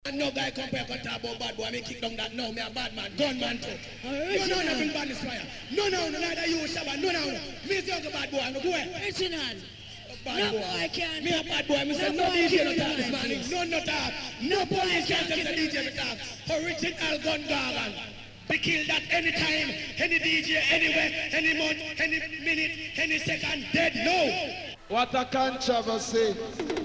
No guy compare can talk about bad boy. I kick down that now. Me a bad man, gunman too. No, nothing bad is fire. No, neither you, Shabba. No. Me say a bad boy. I'm go ahead. Listen, Bad no boy. boy can. Me a bad boy. Me say no DJ no talk this morning. No talk. No police can't tell the DJ to talk. Original gun gargan. We kill that anytime, any DJ, anywhere, any month, any minute, any second. Dead. No. What a controversy.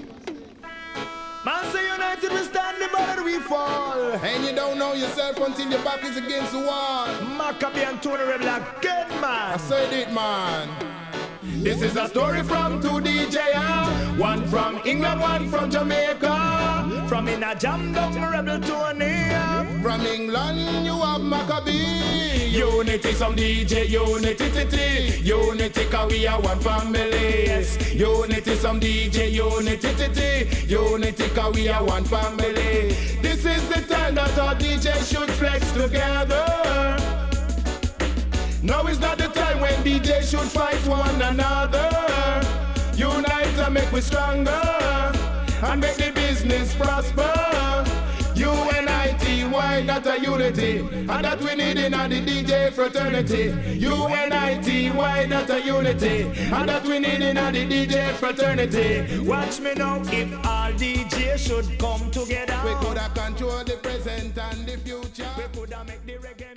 Man say united we stand, the better we fall. And you don't know yourself until your back is against the wall. Maccabee and Tony Rebel again, man. I said it, man. This is a story from two DJs. One from England, one from Jamaica. From in a jam down Rebel Tony. From England you have Maccabee. Unity, some DJ, unity, unity, cause we are one family. Yes. Unity, some DJ, unity, cause we are one family. This is the time that our DJ should flex together. Now is not the time when DJ should fight one another. Unite and make we stronger, and make the business prosper. UNITY, that a unity, and that we need in the DJ fraternity. UNITY, that a unity, and that we need in the DJ fraternity. Watch me now, if all DJs should come together, we coulda control the present and the future. We coulda make the reggae